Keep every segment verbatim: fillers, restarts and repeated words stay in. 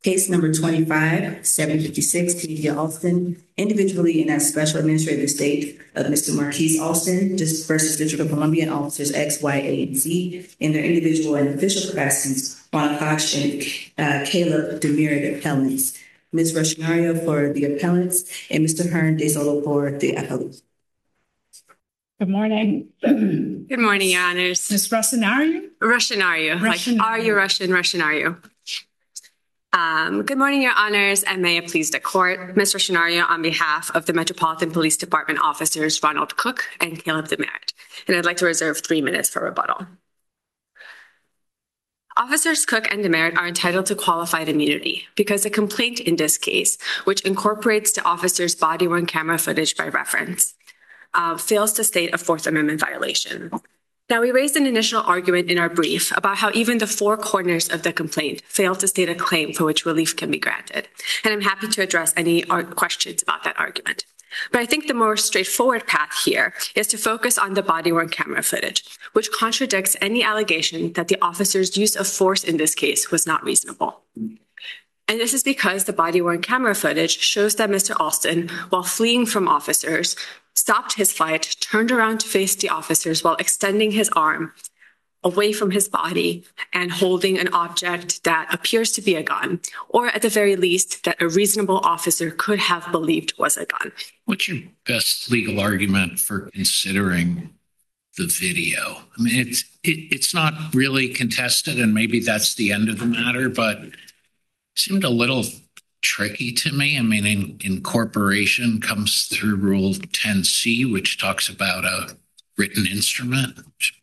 Case number twenty-five seven fifty-six, Kennedia Alston, individually and as special administrator of the state of Mister Marquise Alston just versus District of Columbia and officers X, Y, A, and Z in their individual and official capacities, Juana Koch and uh, Caleb Demir, appellants. Miz Ruscinario for the appellants and Mister Hearn De Solo for the appellants. Good morning. Good morning, Your Honors. Miz Ruscinario? Ruscinario. Like, are you Russian? Ruscinario. Um, good morning, Your Honors, and may it please the court. Miz Ruscinario, on behalf of the Metropolitan Police Department officers Ronald Cook and Caleb Demeritte, and I'd like to reserve three minutes for rebuttal. Officers Cook and Demeritte are entitled to qualified immunity because the complaint in this case, which incorporates the officers' body-worn camera footage by reference, uh, fails to state a Fourth Amendment violation. Now, we raised an initial argument in our brief about how even the four corners of the complaint fail to state a claim for which relief can be granted, and I'm happy to address any questions about that argument. But I think the more straightforward path here is to focus on the body-worn camera footage, which contradicts any allegation that the officer's use of force in this case was not reasonable. And this is because the body-worn camera footage shows that Mister Alston, while fleeing from officers, stopped his flight, turned around to face the officers while extending his arm away from his body and holding an object that appears to be a gun, or at the very least, that a reasonable officer could have believed was a gun. What's your best legal argument for considering the video? I mean, it's, it, it's not really contested, and maybe that's the end of the matter, but it seemed a little tricky to me. I mean, in, incorporation comes through Rule ten C, which talks about a written instrument, which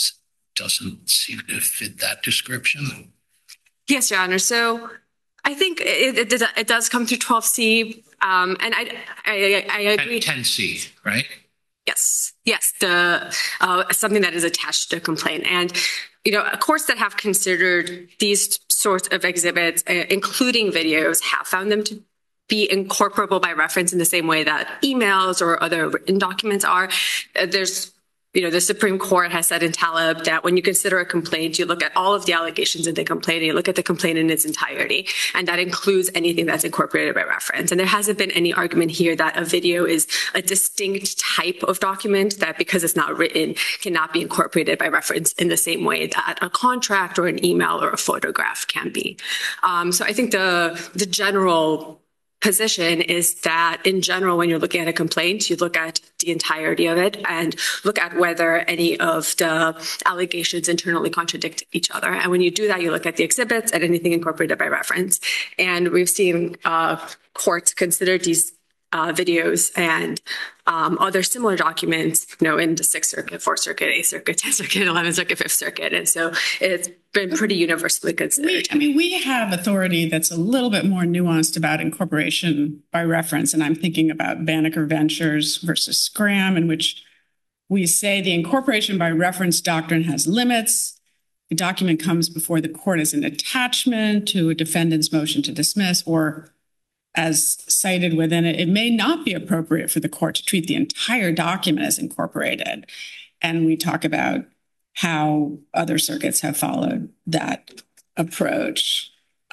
doesn't seem to fit that description. Yes, Your Honor. So I think it, it, it does come through twelve C, um, and I, I, I agree. ten C, right? Yes, yes, the uh, something that is attached to a complaint. And, you know, courts that have considered these sorts of exhibits, uh, including videos, have found them to be incorporable by reference in the same way that emails or other written documents are. Uh, there's You know, the Supreme Court has said in Taleb that when you consider a complaint, you look at all of the allegations in the complaint, and you look at the complaint in its entirety, and that includes anything that's incorporated by reference. And there hasn't been any argument here that a video is a distinct type of document that, because it's not written, cannot be incorporated by reference in the same way that a contract or an email or a photograph can be. Um, so I think the the general position is that in general, when you're looking at a complaint, you look at the entirety of it and look at whether any of the allegations internally contradict each other. And when you do that, you look at the exhibits and anything incorporated by reference. And we've seen uh, courts consider these uh, videos and um, other similar documents, you know, in the Sixth Circuit, Fourth Circuit, Eighth Circuit, Tenth Circuit, Eleventh Circuit, Fifth Circuit. And so it's been pretty universally considered. We, I mean, we have authority that's a little bit more nuanced about incorporation by reference. And I'm thinking about Banneker Ventures versus Scram, in which we say the incorporation by reference doctrine has limits. The document comes before the court as an attachment to a defendant's motion to dismiss, or as cited within it, it may not be appropriate for the court to treat the entire document as incorporated. And we talk about how other circuits have followed that approach.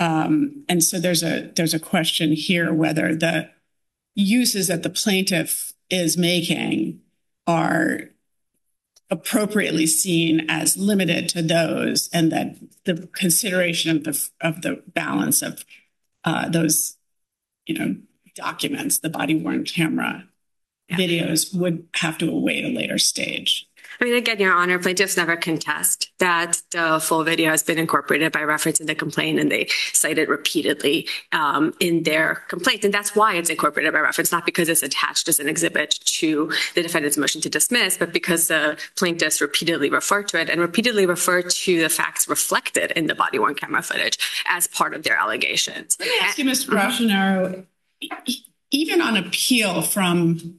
Um, and so there's a there's a question here whether the uses that the plaintiff is making are appropriately seen as limited to those, and that the consideration of the of the balance of uh, those, you know, documents, the body-worn camera yeah. videos, would have to await a later stage. I mean, again, Your Honor, plaintiffs never contest that the full video has been incorporated by reference in the complaint, and they cite it repeatedly um, in their complaint. And that's why it's incorporated by reference, not because it's attached as an exhibit to the defendant's motion to dismiss, but because the plaintiffs repeatedly refer to it and repeatedly refer to the facts reflected in the body-worn camera footage as part of their allegations. Let me ask you, Mister Ruscinario, even on appeal from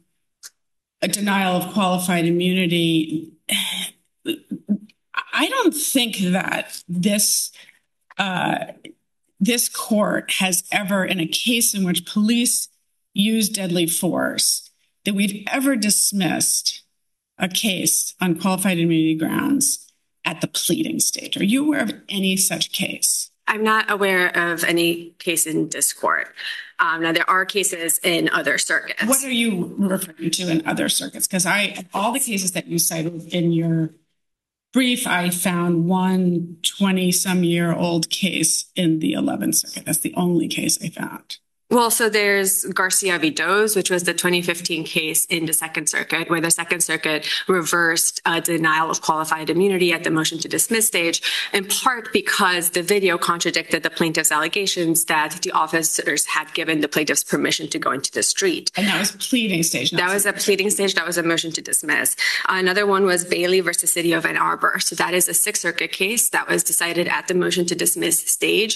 a denial of qualified immunity, I don't think that this uh, this court has ever, in a case in which police use deadly force, that we've ever dismissed a case on qualified immunity grounds at the pleading stage. Are you aware of any such case? I'm not aware of any case in this court. Um, now, there are cases in other circuits. What are you referring to in other circuits? Because I, all the cases that you cited in your brief, I found one twenty-some-year-old case in the eleventh Circuit. That's the only case I found. Well, so there's Garcia v. Does, which was the twenty fifteen case in the Second Circuit, where the Second Circuit reversed a denial of qualified immunity at the motion to dismiss stage, in part because the video contradicted the plaintiff's allegations that the officers had given the plaintiffs permission to go into the street. And that was pleading stage. That was a pleading stage. That was a motion to dismiss. Another one was Bailey versus City of Ann Arbor. So that is a Sixth Circuit case that was decided at the motion to dismiss stage.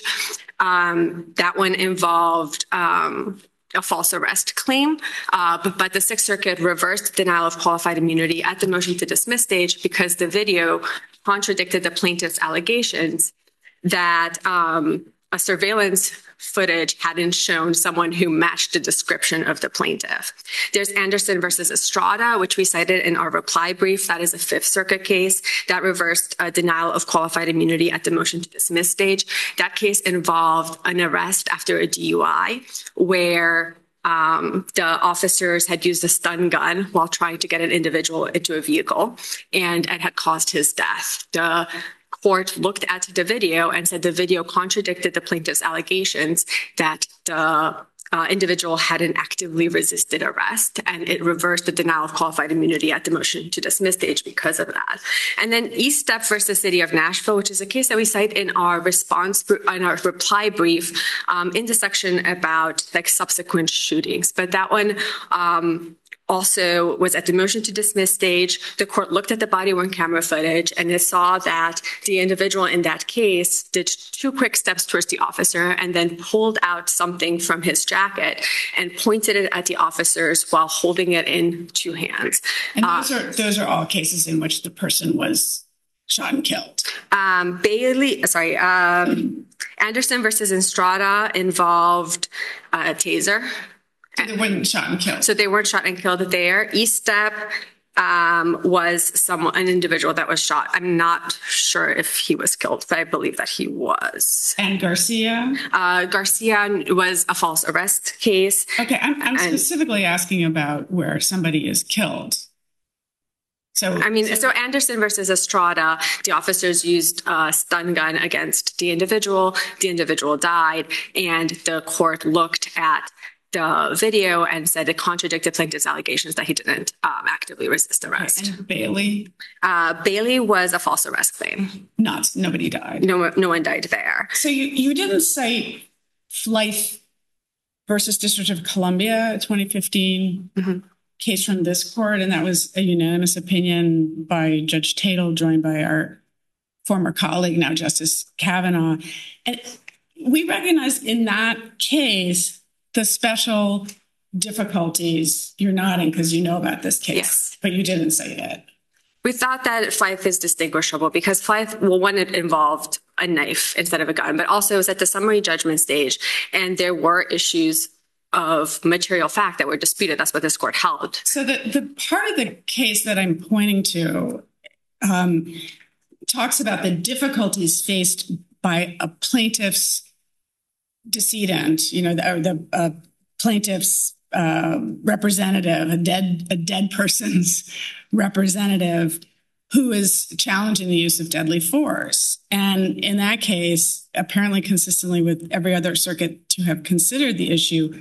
Um, that one involved um, a false arrest claim, uh, but, but the Sixth Circuit reversed denial of qualified immunity at the motion to dismiss stage because the video contradicted the plaintiff's allegations that um, a surveillance footage hadn't shown someone who matched the description of the plaintiff. There's Anderson versus Estrada, which we cited in our reply brief. That is a Fifth Circuit case that reversed a denial of qualified immunity at the motion to dismiss stage. That case involved an arrest after a D U I where Um, the officers had used a stun gun while trying to get an individual into a vehicle, and it had caused his death. The court looked at the video and said the video contradicted the plaintiff's allegations that the uh, individual hadn't actively resisted arrest, and it reversed the denial of qualified immunity at the motion to dismiss stage because of that. And then East Step versus City of Nashville, which is a case that we cite in our response, in our reply brief, um, in the section about like subsequent shootings. But that one, um, also was at the motion to dismiss stage. The court looked at the body worn camera footage and it saw that the individual in that case did two quick steps towards the officer and then pulled out something from his jacket and pointed it at the officers while holding it in two hands. And those uh, are those are all cases in which the person was shot and killed. Um, Bailey, sorry, um, Anderson versus Estrada involved uh, a taser. So they weren't shot and killed. So they weren't shot and killed there. East Step um, was someone, an individual that was shot. I'm not sure if he was killed, but I believe that he was. And Garcia? Uh, Garcia was a false arrest case. Okay, I'm, I'm and, specifically asking about where somebody is killed. So, I mean, so, so Anderson versus Estrada, the officers used a stun gun against the individual. The individual died, and the court looked at the video and said it contradicted plaintiff's allegations that he didn't um, actively resist arrest. And Bailey? Uh, Bailey was a false arrest claim. Not, nobody died. No, no one died there. So you, you didn't cite Flythe versus District of Columbia, twenty fifteen mm-hmm. case from this court, and that was a unanimous opinion by Judge Tatel, joined by our former colleague, now Justice Kavanaugh. And we recognize in that case the special difficulties. You're nodding because you know about this case, yes. But you didn't say that. We thought that Flythe is distinguishable because Flythe, well, one, it involved a knife instead of a gun, but also it was at the summary judgment stage, and there were issues of material fact that were disputed. That's what this court held. So the, the part of the case that I'm pointing to um, talks about the difficulties faced by a plaintiff's decedent, you know, the, the uh, plaintiff's uh, representative, a dead, a dead person's representative who is challenging the use of deadly force. And in that case, apparently consistently with every other circuit to have considered the issue,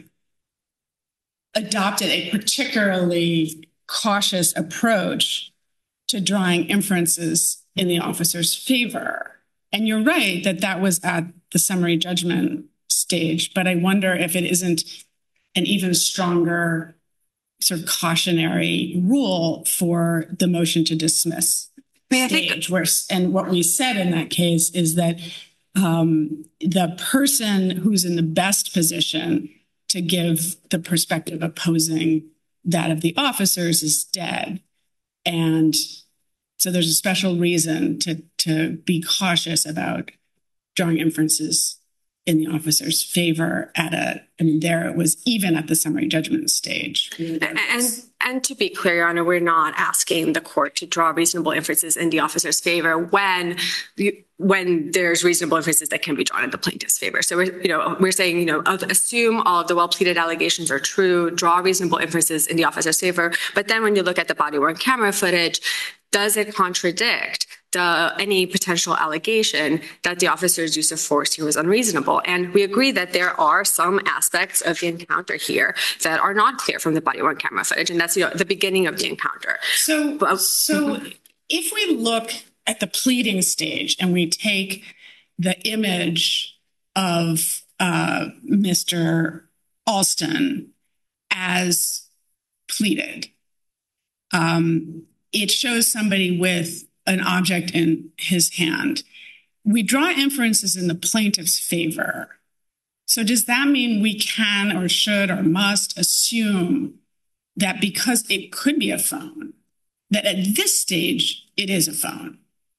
adopted a particularly cautious approach to drawing inferences in the officer's favor. And you're right that that was at the summary judgment stage, but I wonder if it isn't an even stronger sort of cautionary rule for the motion to dismiss I mean, stage. I think- where, and what we said in that case is that um, the person who's in the best position to give the perspective opposing that of the officers is dead. And so there's a special reason to, to be cautious about drawing inferences in the officer's favor at a, I mean, there it was even at the summary judgment stage. And, And to be clear, Your Honor, we're not asking the court to draw reasonable inferences in the officer's favor when you, when there's reasonable inferences that can be drawn in the plaintiff's favor. So we're, you know, we're saying, you know, assume all of the well-pleaded allegations are true, draw reasonable inferences in the officer's favor. But then when you look at the body-worn camera footage, does it contradict the, any potential allegation that the officer's use of force here was unreasonable? And we agree that there are some aspects of the encounter here that are not clear from the body-worn camera footage, and that's, you know, the beginning of the encounter. So, so if we look at the pleading stage and we take the image of uh, Mister Alston as pleaded, um, it shows somebody with an object in his hand. We draw inferences in the plaintiff's favor. So does that mean we can or should or must assume that because it could be a phone, that at this stage it is a phone?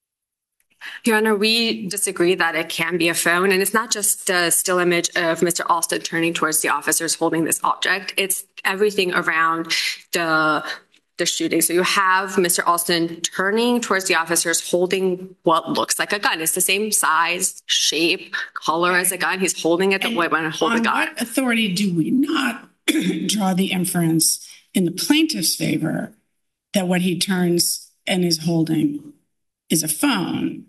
Your Honor, we disagree that it can be a phone. And it's not just a still image of Mister Alston turning towards the officers holding this object. It's everything around the the shooting. So you have Mister Alston turning towards the officers holding what looks like a gun. It's the same size, shape, color as a gun. He's holding it the way when I hold a gun. On what authority do we not draw the inference in the plaintiff's favor that what he turns and is holding is a phone?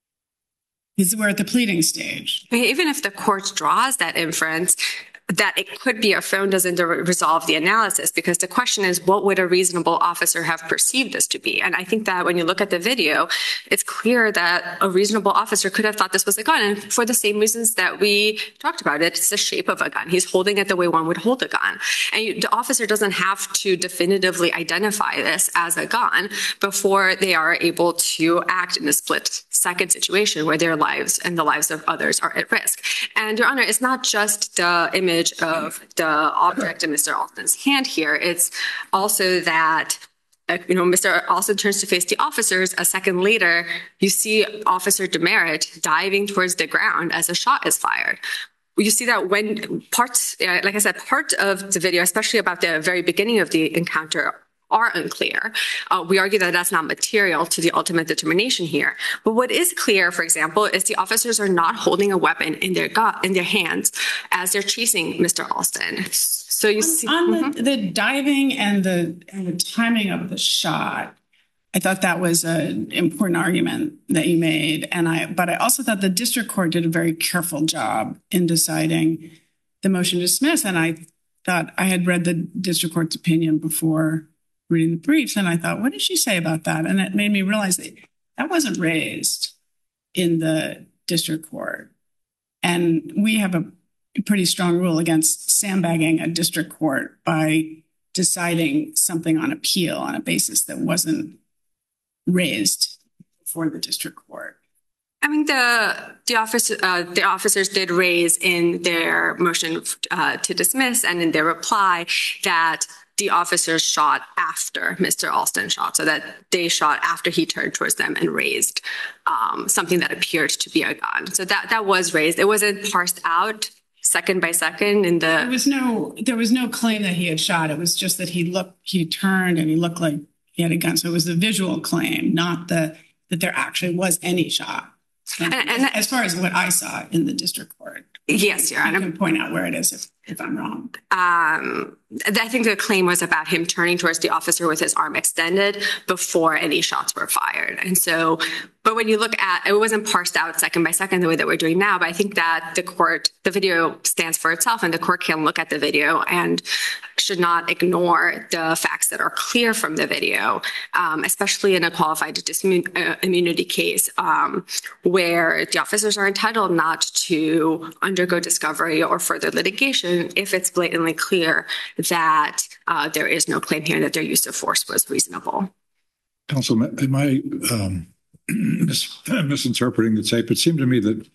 This is we're at the pleading stage. Even if the court draws that inference, that it could be a phone doesn't resolve the analysis, because the question is, what would a reasonable officer have perceived this to be? And I think that when you look at the video, it's clear that a reasonable officer could have thought this was a gun. And for the same reasons that we talked about, it, it's the shape of a gun. He's holding it the way one would hold a gun. And you, the officer doesn't have to definitively identify this as a gun before they are able to act in a split second situation where their lives and the lives of others are at risk. And Your Honor, it's not just the image of the object in Mister Alston's hand here. It's also that, uh, you know, Mister Alston turns to face the officers. A second later, you see Officer Demerit diving towards the ground as a shot is fired. You see that when parts, uh, like I said, part of the video, especially about the very beginning of the encounter, are unclear. Uh, we argue that that's not material to the ultimate determination here. But what is clear, for example, is the officers are not holding a weapon in their gu- in their hands as they're chasing Mister Alston. So you on, see on mm-hmm. the, the diving and the and the timing of the shot, I thought that was an important argument that you made. And I, but I also thought the district court did a very careful job in deciding the motion to dismiss. And I thought I had read the district court's opinion before reading the briefs, and I thought, what did she say about that? And it made me realize that that wasn't raised in the district court. And we have a pretty strong rule against sandbagging a district court by deciding something on appeal on a basis that wasn't raised before the district court. I mean, the the office uh, the officers did raise in their motion uh, to dismiss and in their reply that the officers shot after Mister Alston shot, so that they shot after he turned towards them and raised um, something that appeared to be a gun. So that that was raised. It wasn't parsed out second by second in the. There was no there was no claim that he had shot. It was just that he looked he turned and he looked like he had a gun. So it was the visual claim, not the that there actually was any shot. And, and as far as what I saw in the district court. Yes, Your Honor. You can point out where it is if, if I'm wrong. Um, I think the claim was about him turning towards the officer with his arm extended before any shots were fired. And so, but when you look at, it wasn't parsed out second by second the way that we're doing now, but I think that the court, the video stands for itself, and the court can look at the video and should not ignore the facts that are clear from the video, um, especially in a qualified dismu- uh, immunity case um, where the officers are entitled not to undergo discovery or further litigation if it's blatantly clear that uh, there is no claim here that their use of force was reasonable. Counsel, am I um, mis- misinterpreting the tape? It seemed to me that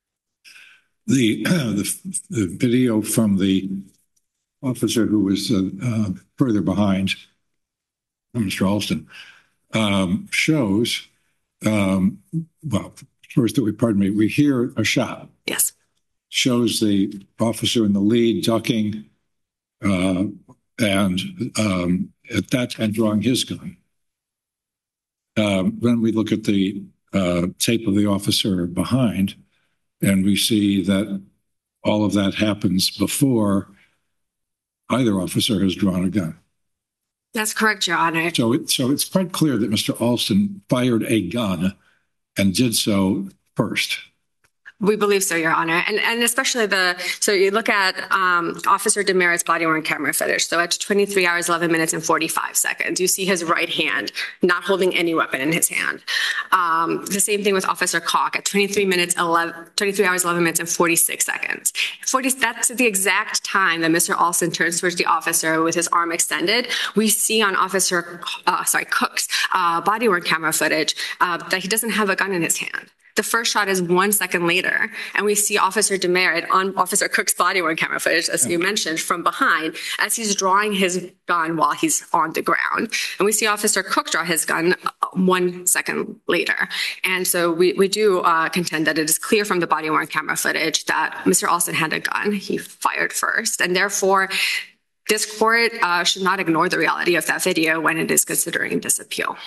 the the, the video from the officer who was uh, uh, further behind Mister Alston um, shows, um, well, first, we, pardon me, we hear a shot. Yes. Shows the officer in the lead ducking uh, and um, at that time drawing his gun. Um, then we look at the uh, tape of the officer behind, and we see that all of that happens before either officer has drawn a gun. That's correct, Your Honor. So, it, so it's quite clear that Mister Alston fired a gun and did so first. We believe so, Your Honor. And and especially the, so you look at um, Officer Demerit's body-worn camera footage. So at twenty-three hours, eleven minutes, and forty-five seconds, you see his right hand not holding any weapon in his hand. Um, the same thing with Officer Koch at twenty-three minutes, eleven, twenty-three hours, eleven minutes, and forty-six seconds. forty, that's the exact time that Mister Alston turns towards the officer with his arm extended. We see on Officer, uh, sorry, Cook's uh, body-worn camera footage uh, that he doesn't have a gun in his hand. The first shot is one second later, and we see Officer Demerit on Officer Cook's body-worn camera footage, as you mentioned, from behind, as he's drawing his gun while he's on the ground. And we see Officer Cook draw his gun one second later. And so we, we do uh, contend that it is clear from the body-worn camera footage that Mister Alston had a gun. He fired first, and therefore, this court uh, should not ignore the reality of that video when it is considering this appeal.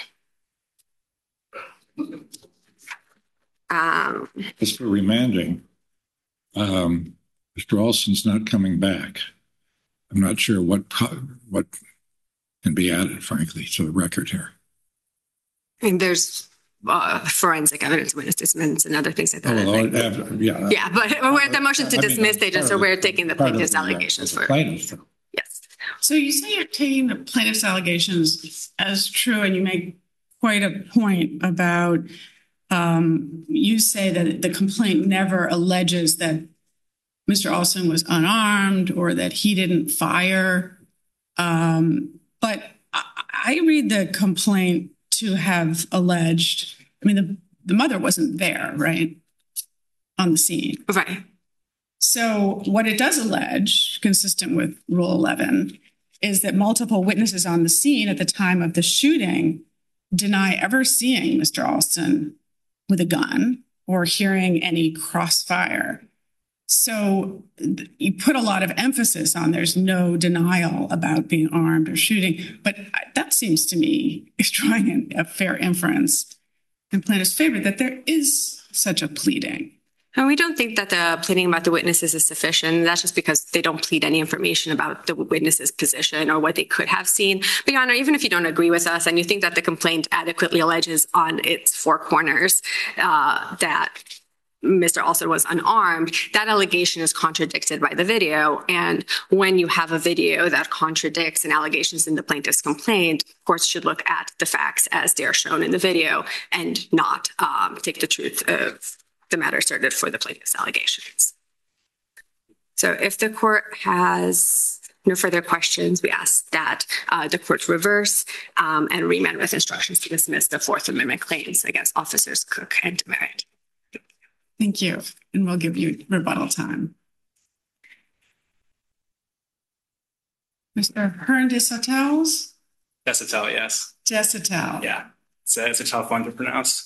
Um, As for remanding, um, Mister Alston's not coming back. I'm not sure what what can be added, frankly, to the record here. and there's uh, forensic evidence, witness dismissals, and other things like that. Oh, well, I think. uh, yeah. Yeah, but we're at the motion to I mean, dismiss stage, and so part of we're the- taking the part of plaintiff's the, uh, allegations the for. plaintiff. Yes. So you say you're taking the plaintiff's allegations as true, and you make quite a point about, um, you say that the complaint never alleges that Mister Alston was unarmed or that he didn't fire. Um, but I, I read the complaint to have alleged, I mean, the, the mother wasn't there, right, on the scene. Right. So what it does allege, consistent with Rule eleven, is that multiple witnesses on the scene at the time of the shooting deny ever seeing Mister Alston with a gun or hearing any crossfire. So th- you put a lot of emphasis on there's no denial about being armed or shooting, but I- that seems to me is drawing in a fair inference in plaintiff's favor that there is such a pleading. And we don't think that the pleading about the witnesses is sufficient. That's just because they don't plead any information about the witness's position or what they could have seen. But, Your Honor, even if you don't agree with us and you think that the complaint adequately alleges on its four corners uh, that Mister Alston was unarmed, that allegation is contradicted by the video. And when you have a video that contradicts an allegations in the plaintiff's complaint, courts should look at the facts as they are shown in the video and not um, take the truth of the matter asserted for the plaintiff's allegations. So if the court has no further questions, we ask that uh, the court reverse um, and remand with instructions to dismiss the Fourth Amendment claims against Officers Cook and Demerit. Thank you. And we'll give you rebuttal time. Mister Hearn Desautel? Desautel, yes. Desautel. Yeah. It's a, it's a tough one to pronounce.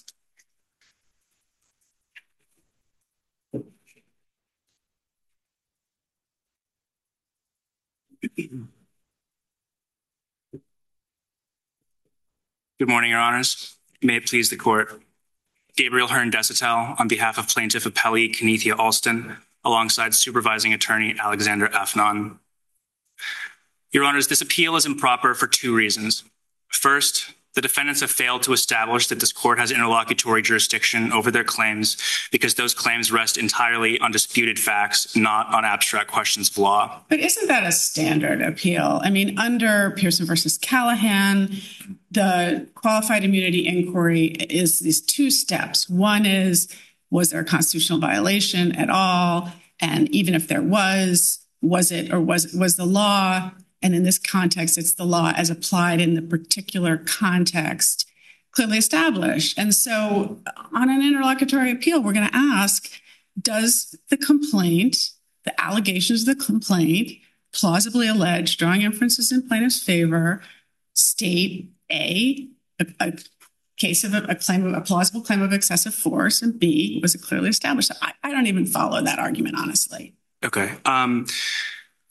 Good morning, Your Honors. May it please the court. Gabriel Hearn Desautel on behalf of Plaintiff Appellee Kenethia Alston, alongside Supervising Attorney Alexander Afnan. Your Honors, this appeal is improper for two reasons. First, the defendants have failed to establish that this court has interlocutory jurisdiction over their claims because those claims rest entirely on disputed facts, not on abstract questions of law. But isn't that a standard appeal? I mean, under Pearson versus Callahan, the qualified immunity inquiry is these two steps. One is, was there a constitutional violation at all? And even if there was, was it or was was the law? And in this context, it's the law as applied in the particular context clearly established. And so on an interlocutory appeal, we're going to ask, does the complaint, the allegations of the complaint, plausibly allege, drawing inferences in plaintiff's favor, state A, a, a case of a, a claim of a plausible claim of excessive force, and B, was it clearly established? I, I don't even follow that argument, honestly. Okay. Um,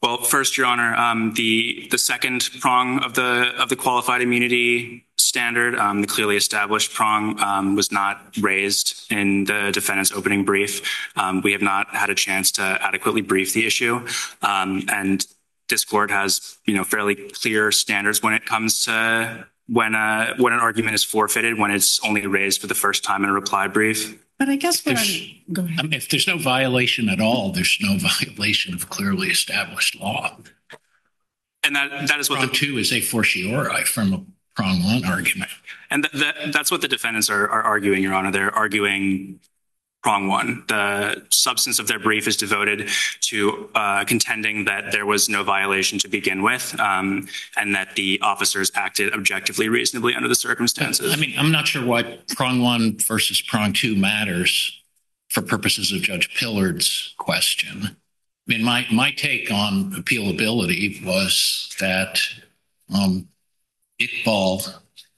Well, first, Your Honor, um, the the second prong of the of the qualified immunity standard, um, the clearly established prong, um, was not raised in the defendant's opening brief. Um, we have not had a chance to adequately brief the issue, um, and this court has, you know, fairly clear standards when it comes to when a when an argument is forfeited, when it's only raised for the first time in a reply brief. But I guess what There's- I'm, go ahead. I mean, if there's no violation at all, there's no violation of clearly established law. And that that is what Prong the two is a fortiori from a prong one argument. and th- that that's what the defendants are, are arguing, Your Honor. They're arguing prong one. The substance of their brief is devoted to uh, contending that there was no violation to begin with, um, and that the officers acted objectively reasonably under the circumstances. I mean, I'm not sure why prong one versus prong two matters for purposes of Judge Pillard's question. I mean, my, my take on appealability was that um, Iqbal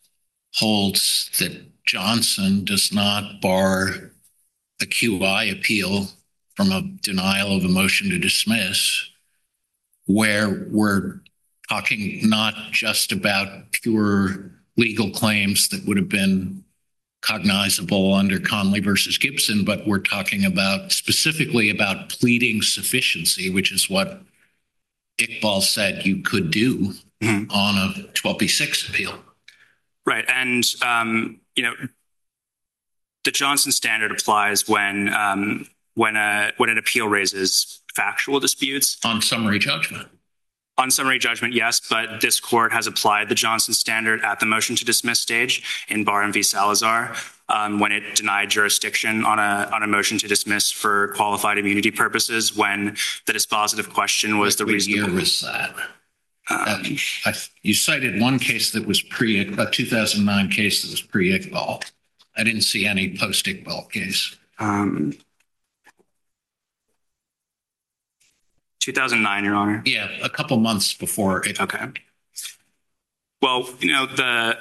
holds that Johnson does not bar a Q I appeal from a denial of a motion to dismiss, where we're talking not just about pure legal claims that would have been cognizable under Conley versus Gibson, but we're talking about specifically about pleading sufficiency, which is what Iqbal said you could do Mhm. on a twelve B six appeal. Right. And, um, you know, the Johnson standard applies when um, when a when an appeal raises factual disputes. On summary judgment. On summary judgment, yes, but this court has applied the Johnson standard at the motion to dismiss stage in Barham v. Salazar um, when it denied jurisdiction on a on a motion to dismiss for qualified immunity purposes when the dispositive question was the What year reasonable. was that? Uh, I, you cited one case that was pre, a two thousand nine case that was pre-Iqbal. I didn't see any post-Iqbal case. Um, two thousand nine, Your Honor. Yeah, a couple months before Iqbal. Okay. Well, you know, the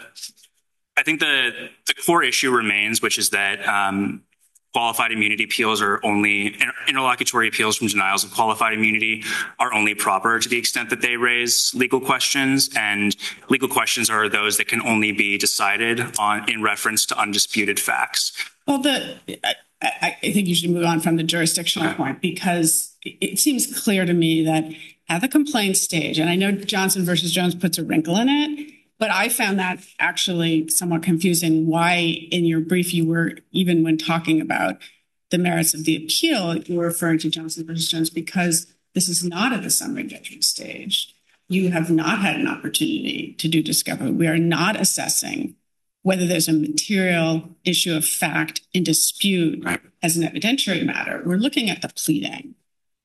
I think the the core issue remains, which is that um, qualified immunity appeals are only interlocutory appeals from denials of qualified immunity are only proper to the extent that they raise legal questions, and legal questions are those that can only be decided on in reference to undisputed facts. Well, the I, I I think you should move on from the jurisdictional Okay. point, because it it seems clear to me that at the complaint stage, and I know Johnson versus Jones puts a wrinkle in it, but I found that actually somewhat confusing why in your brief you were, even when talking about the merits of the appeal, you were referring to Johnson versus Jones, because this is not at the summary judgment stage. You have not had an opportunity to do discovery. We are not assessing whether there's a material issue of fact in dispute Right. as an evidentiary matter. We're looking at the pleading.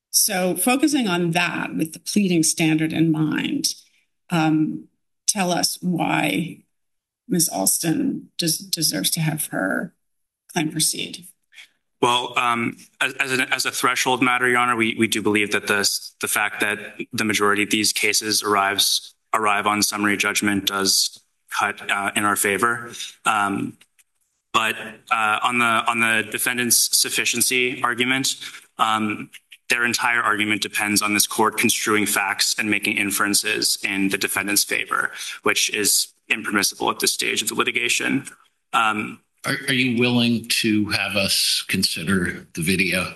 So focusing on that with the pleading standard in mind, um, tell us why Miz Alston des- deserves to have her claim proceed. Well, um, as, as, a, as a threshold matter, Your Honor, we, we do believe that the, the fact that the majority of these cases arrives arrive on summary judgment does cut uh, in our favor. Um, but uh, on the on the defendant's sufficiency argument, um, their entire argument depends on this court construing facts and making inferences in the defendant's favor, which is impermissible at this stage of the litigation. Um, Are, are you willing to have us consider the video?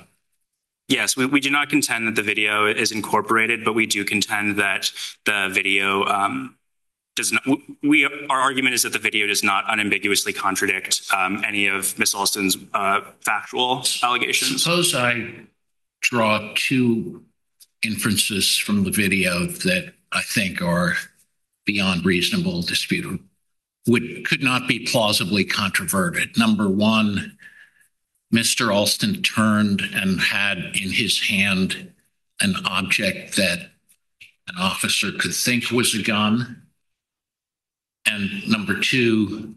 Yes, we, we do not contend that the video is incorporated, but we do contend that the video um, does not. We our argument is that the video does not unambiguously contradict um, any of Miz Alston's uh, factual allegations. Suppose I draw two inferences from the video that I think are beyond reasonable dispute, would could not be plausibly controverted. Number one, Mister Alston turned and had in his hand an object that an officer could think was a gun. And number two,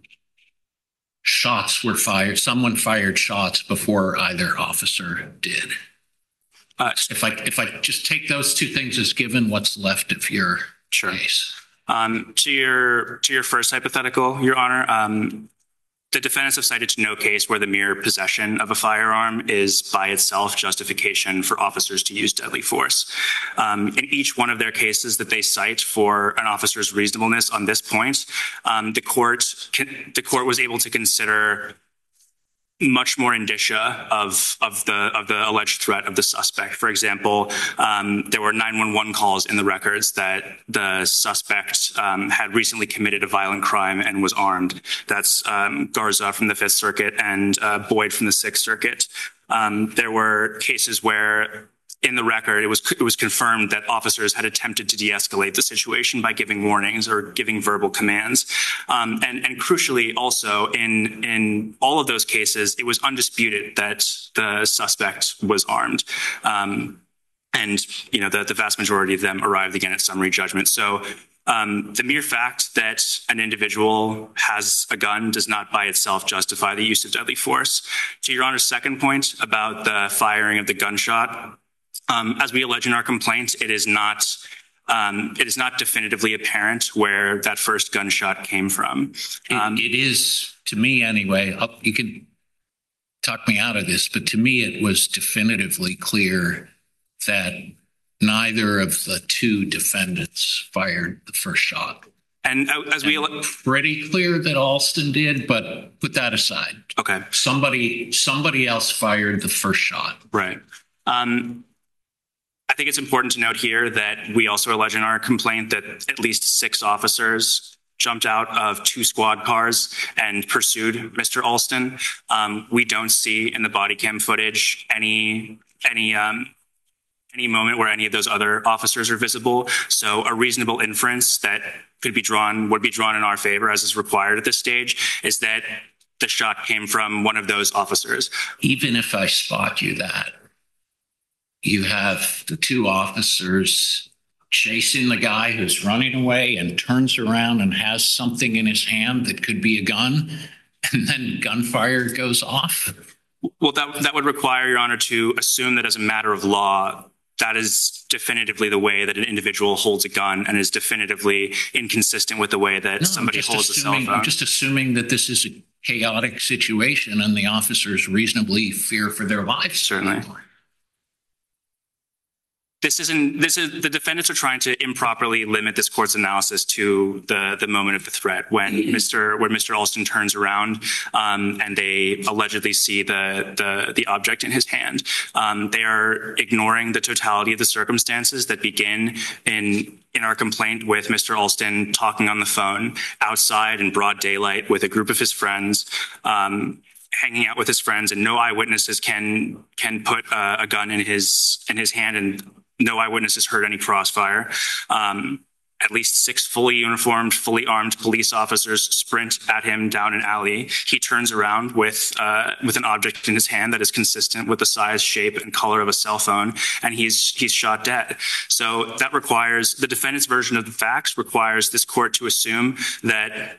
shots were fired. Someone fired shots before either officer did. Uh, If I if I just take those two things as given, what's left of your Sure. case? Um, to your to your first hypothetical, Your Honor, um, The defendants have cited to no case where the mere possession of a firearm is by itself justification for officers to use deadly force. Um, in each one of their cases that they cite for an officer's reasonableness on this point, um, the court the court was able to consider much more indicia of of the of the alleged threat of the suspect. For example, um, there were nine one one calls in the records that the suspect um, had recently committed a violent crime and was armed. That's um, Garza from the Fifth Circuit and uh, Boyd from the Sixth Circuit. Um, there were cases where in the record, it was it was confirmed that officers had attempted to de-escalate the situation by giving warnings or giving verbal commands. Um, and, and crucially, also, in, in all of those cases, it was undisputed that the suspect was armed. Um, and, you know, the, the vast majority of them arrived again at summary judgment. So um, the mere fact that an individual has a gun does not by itself justify the use of deadly force. To Your Honor's second point about the firing of the gunshot, Um, as we allege in our complaint, it is not um, it is not definitively apparent where that first gunshot came from. Um, it, it is, to me anyway, up, you can talk me out of this, but to me it was definitively clear that neither of the two defendants fired the first shot. And as we and pretty clear that Alston did, but put that aside. Okay. Somebody somebody else fired the first shot. Right. Um, I think it's important to note here that we also allege in our complaint that at least six officers jumped out of two squad cars and pursued Mister Alston. Um, we don't see in the body cam footage any any um, any moment where any of those other officers are visible. So a reasonable inference that could be drawn, would be drawn in our favor, as is required at this stage, is that the shot came from one of those officers. Even if I spot you that, you have the two officers chasing the guy who's running away and turns around and has something in his hand that could be a gun, and then gunfire goes off. Well, that, that would require, Your Honor, to assume that as a matter of law, that is definitively the way that an individual holds a gun and is definitively inconsistent with the way that No, somebody holds assuming, a cell phone. I'm just assuming that this is a chaotic situation and the officers reasonably fear for their lives. Certainly. This isn't, this is, the defendants are trying to improperly limit this court's analysis to the, the moment of the threat when Mister when Mister Alston turns around um, and they allegedly see the, the, the object in his hand. Um, they are ignoring the totality of the circumstances that begin in in our complaint with Mister Alston talking on the phone outside in broad daylight with a group of his friends, um, hanging out with his friends, and no eyewitnesses can can put uh, a gun in his in his hand, and no eyewitnesses heard any crossfire. Um, at least six fully uniformed, fully armed police officers sprint at him down an alley. He turns around with uh, with an object in his hand that is consistent with the size, shape, and color of a cell phone, and he's he's shot dead. So that requires, the defendant's version of the facts requires this court to assume that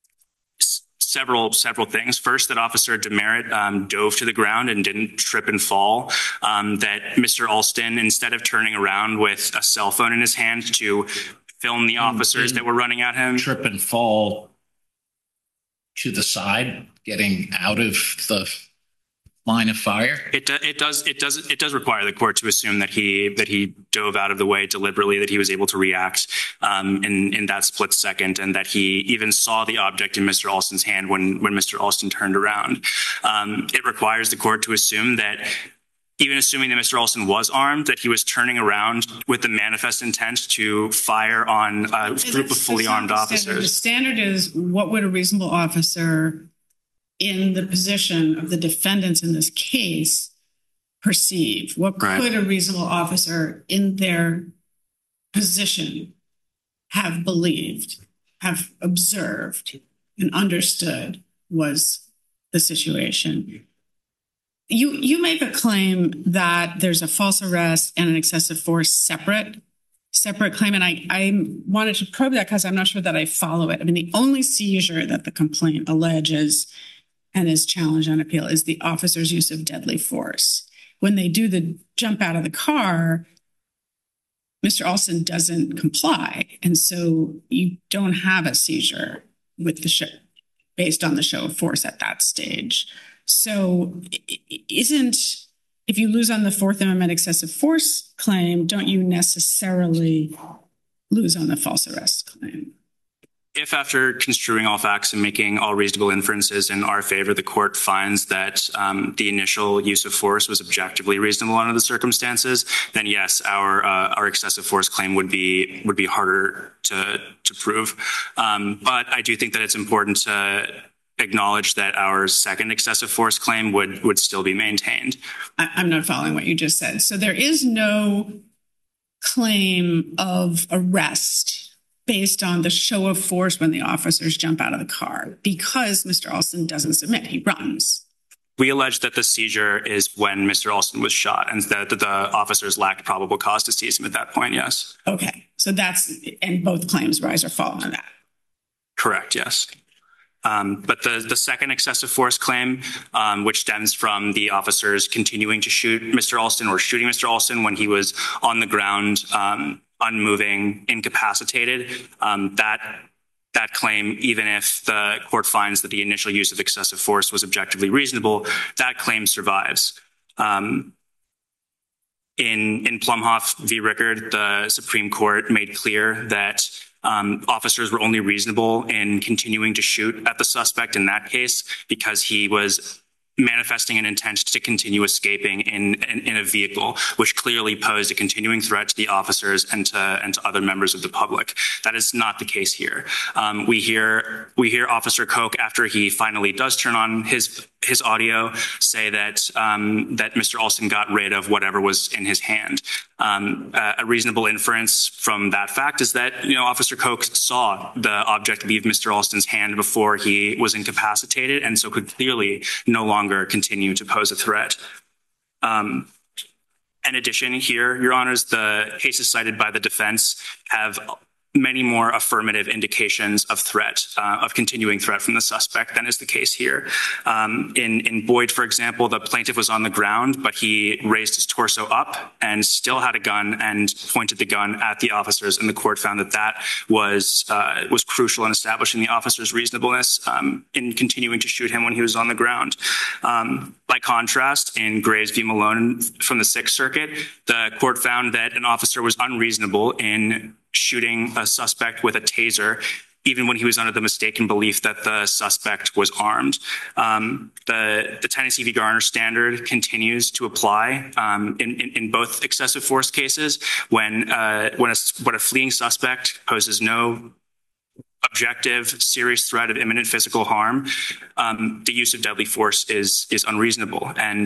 several several things. First, that Officer Demerit um, dove to the ground and didn't trip and fall. Um, that Mister Alston, instead of turning around with a cell phone in his hand to film the officers that were running at him, trip and fall to the side, getting out of the line of fire. It do, it does it does it does require the court to assume that he that he dove out of the way deliberately, that he was able to react um, in in that split second, and that he even saw the object in Mister Alston's hand when when Mister Alston turned around. Um, it requires the court to assume that, even assuming that Mister Alston was armed, that he was turning around with the manifest intent to fire on a group of fully armed officers. The standard is, what would a reasonable officer in the position of the defendants in this case perceive? What Right. could a reasonable officer in their position have believed, have observed, and understood was the situation? You you make a claim that there's a false arrest and an excessive force separate, separate claim. And I, I wanted to probe that because I'm not sure that I follow it. I mean, the only seizure that the complaint alleges and is challenged on appeal is the officer's use of deadly force. When they do the jump out of the car, Mister Alston doesn't comply. And so you don't have a seizure with the sh- based on the show of force at that stage. So isn't, if you lose on the Fourth Amendment excessive force claim, don't you necessarily lose on the false arrest claim? If after construing all facts and making all reasonable inferences in our favor, the court finds that um, the initial use of force was objectively reasonable under the circumstances, then yes, our uh, our excessive force claim would be would be harder to to prove. Um, but I do think that it's important to acknowledge that our second excessive force claim would would still be maintained. I, I'm not following what you just said. So there is no claim of arrest based on the show of force when the officers jump out of the car, because Mister Alston doesn't submit, he runs. We allege that the seizure is when Mister Alston was shot and that the officers lacked probable cause to seize him at that point, yes. Okay, so that's, and both claims rise or fall on that. Correct, yes. Um, but the, the second excessive force claim, um, which stems from the officers continuing to shoot Mister Alston or shooting Mister Alston when he was on the ground, um, unmoving, incapacitated, um, that that claim, even if the court finds that the initial use of excessive force was objectively reasonable, that claim survives. Um, in in Plumhoff v. Rickard, the Supreme Court made clear that um, officers were only reasonable in continuing to shoot at the suspect in that case because he was manifesting an intent to continue escaping in, in, in a vehicle, which clearly posed a continuing threat to the officers and to, and to other members of the public. That is not the case here. Um, we hear we hear Officer Koch, after he finally does turn on his his audio, say that um, that Mister Alston got rid of whatever was in his hand. Um, uh, a reasonable inference from that fact is that, you know, Officer Koch saw the object leave Mister Alston's hand before he was incapacitated, and so could clearly no longer continue to pose a threat. Um, in addition, here, Your Honors, the cases cited by the defense have many more affirmative indications of threat, uh, of continuing threat from the suspect than is the case here. Um, in, in Boyd, for example, the plaintiff was on the ground, but he raised his torso up and still had a gun and pointed the gun at the officers, and the court found that that was uh, was crucial in establishing the officer's reasonableness um, in continuing to shoot him when he was on the ground. Um, by contrast, in Graves v. Malone from the Sixth Circuit, the court found that an officer was unreasonable in shooting a suspect with a taser, even when he was under the mistaken belief that the suspect was armed. Um, the, the Tennessee v. Garner standard continues to apply um, in, in, in both excessive force cases when, uh, when, a, when a fleeing suspect poses no objective, serious threat of imminent physical harm. Um, the use of deadly force is, is unreasonable. And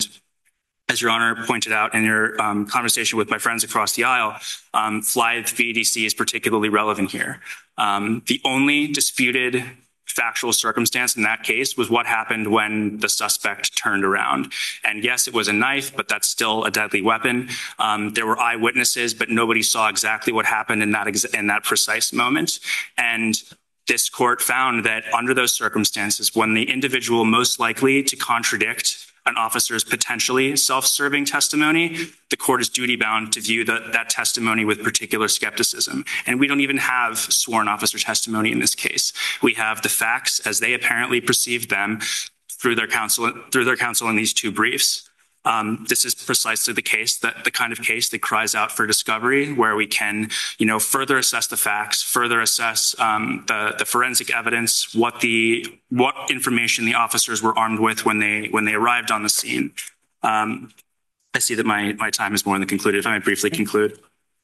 as Your Honor pointed out in your um, conversation with my friends across the aisle, um, Flythe v. D C is particularly relevant here. Um, the only disputed factual circumstance in that case was what happened when the suspect turned around. And yes, it was a knife, but that's still a deadly weapon. Um, there were eyewitnesses, but nobody saw exactly what happened in that ex- in that precise moment. And this court found that under those circumstances, when the individual most likely to contradict an officer's potentially self-serving testimony, the court is duty-bound to view the, that testimony with particular skepticism. And we don't even have sworn officer testimony in this case. We have the facts as they apparently perceived them through their counsel, through their counsel in these two briefs. Um, this is precisely the case, that the kind of case that cries out for discovery, where we can, you know, further assess the facts, further assess um, the, the forensic evidence, what the what information the officers were armed with when they when they arrived on the scene. Um, I see that my my time is more than concluded. If I might briefly conclude.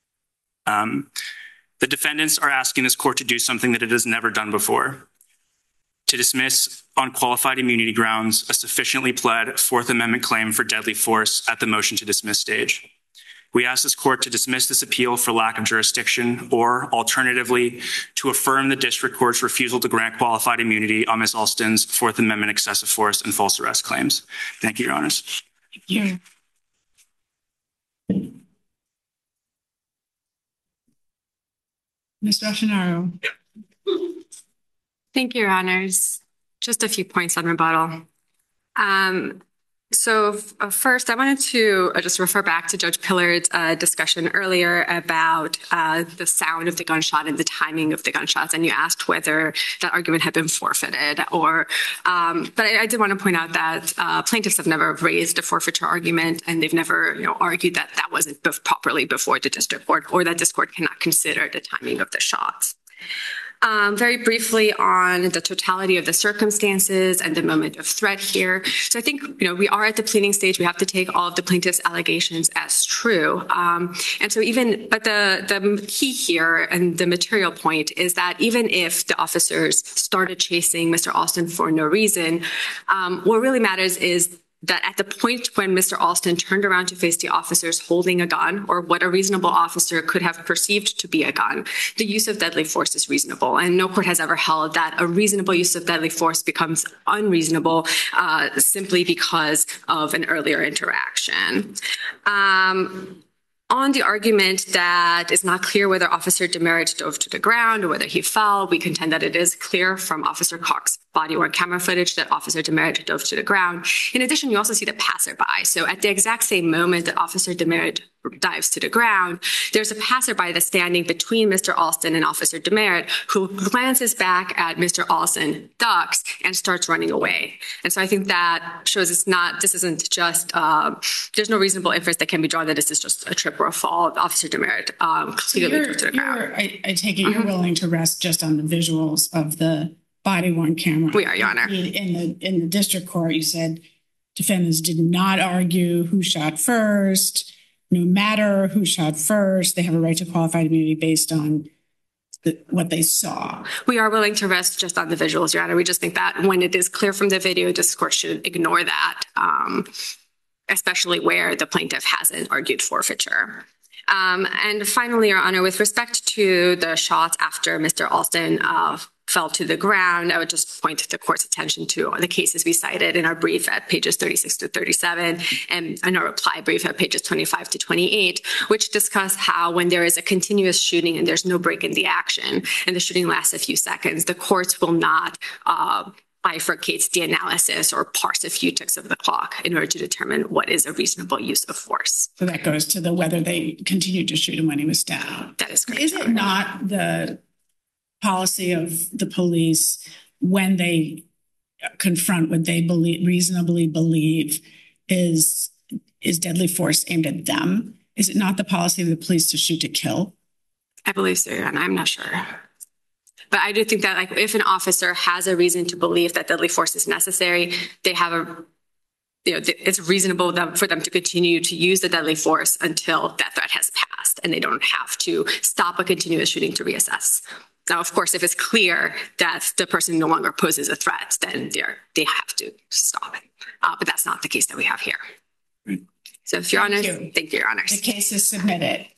Um, the defendants are asking this court to do something that it has never done before: to dismiss on qualified immunity grounds a sufficiently pled Fourth Amendment claim for deadly force at the motion to dismiss stage. We ask this court to dismiss this appeal for lack of jurisdiction, or alternatively, to affirm the district court's refusal to grant qualified immunity on Miz Alston's Fourth Amendment excessive force and false arrest claims. Thank you, Your Honors. Thank you. Mister Ochenaro. Thank you, Your Honors. Just a few points on rebuttal. Um, So uh, first, I wanted to uh, just refer back to Judge Pillard's uh, discussion earlier about uh, the sound of the gunshot and the timing of the gunshots, and you asked whether that argument had been forfeited. Or, um, but I, I did want to point out that uh, plaintiffs have never raised a forfeiture argument, and they've never, you know, argued that that wasn't bef- properly before the district court, or that this court cannot consider the timing of the shots. Um, very briefly on the totality of the circumstances and the moment of threat here. So I think, you know, we are at the pleading stage. We have to take all of the plaintiff's allegations as true. Um, and so even, but the, the key here and the material point is that even if the officers started chasing Mister Alston for no reason, um, what really matters is that at the point when Mister Alston turned around to face the officers holding a gun, or what a reasonable officer could have perceived to be a gun, the use of deadly force is reasonable. And no court has ever held that a reasonable use of deadly force becomes unreasonable uh, simply because of an earlier interaction. Um, On the argument that it's not clear whether Officer Demerit dove to the ground or whether he fell, we contend that it is clear from Officer Cox's body-worn camera footage that Officer Demerit dove to the ground. In addition, you also see the passerby. So at the exact same moment that Officer Demerit dives to the ground, there's a passerby that's standing between Mister Alston and Officer Demerit, who glances back at Mister Alston, ducks, and starts running away. And so I think that shows it's not, this isn't just, uh, there's no reasonable inference that can be drawn that this is just a trip or a fall. Officer Demerit um, clearly You're, dove to the ground. I, I take it you're willing to rest just on the visuals of the body-worn camera. We are, Your Honor. In the, in the district court, you said defendants did not argue who shot first. No matter who shot first, they have a right to qualified immunity based on the, what they saw. We are willing to rest just on the visuals, Your Honor. We just think that when it is clear from the video, this court should ignore that, um, especially where the plaintiff hasn't argued forfeiture. Um, and finally, Your Honor, with respect to the shots after Mister Alston uh, fell to the ground, I would just point the court's attention to the cases we cited in our brief at pages thirty-six to thirty-seven and in our reply brief at pages twenty-five to twenty-eight, which discuss how when there is a continuous shooting and there's no break in the action and the shooting lasts a few seconds, the courts will not uh, bifurcate the analysis or parse a few ticks of the clock in order to determine what is a reasonable use of force. So that goes to the whether they continued to shoot him when he was down. That is correct. Is it not the policy of the police when they confront what they believe reasonably believe is is deadly force aimed at them? Is it not the policy of the police to shoot to kill? I believe so, and I'm not sure. But I do think that, like, if an officer has a reason to believe that deadly force is necessary, they have a, you know, it's reasonable for them to continue to use the deadly force until that threat has passed, and they don't have to stop a continuous shooting to reassess. Now, of course, if it's clear that the person no longer poses a threat, then they're, they have to stop it. Uh, but that's not the case that we have here. So if Your Honor, thank you, Your Honor. The case is submitted.